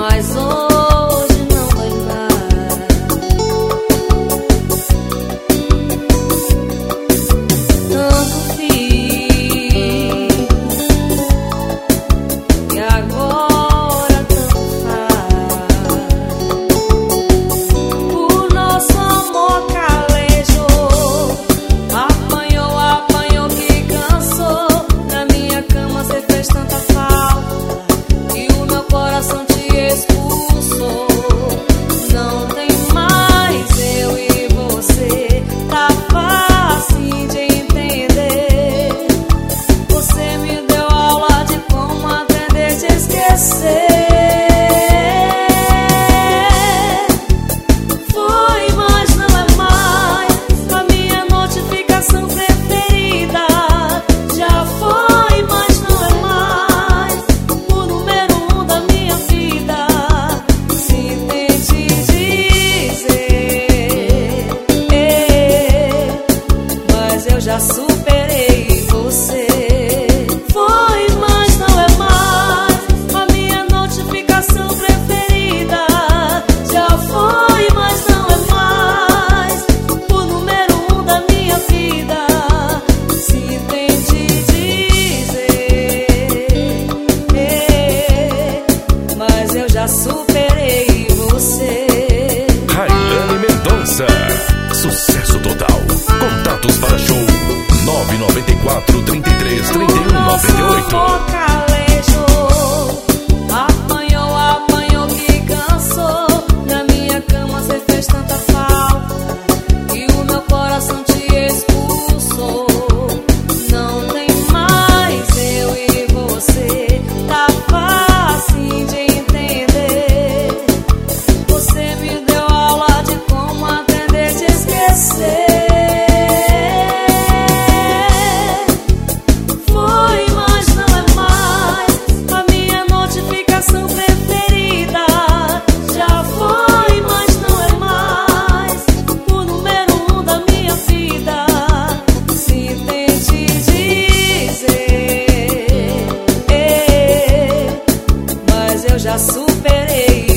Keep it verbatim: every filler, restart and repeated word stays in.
mas hoje não vai mais. Tanto fiz e agora tanto faz. O nosso amor calejou, apanhou, apanhou que cansou. Na minha cama cê fez tanta falta e o meu coração te expulsou. Não tem mais eu e você, tá fácil de entender. Você me deu aula de como aprender a te esquecer. Foi, mas não é mais a minha notificação preferida. Já foi, mas não é mais o número um da minha vida. Se tente dizer, mas eu já superei você. Foi, mas não é mais a minha notificação preferida. Já foi, mas não é mais o número um da minha vida. Se tente dizer, mas eu já superei você. Railane Mendonça, sucesso total. Contatos para show nove nove quatro, trinta e três, trinta e um, noventa e oito. O nosso calejou, apanhou, apanhou que cansou. Na minha cama cê fez tanta falta e o meu coração te expulsou. Não tem mais eu e você, tá fácil de entender. Você me deu aula de como aprender a te esquecer. Foi, mas não é mais a minha notificação preferida. Já foi, mas não é mais o número um da minha vida. Se tente dizer, mas eu já superei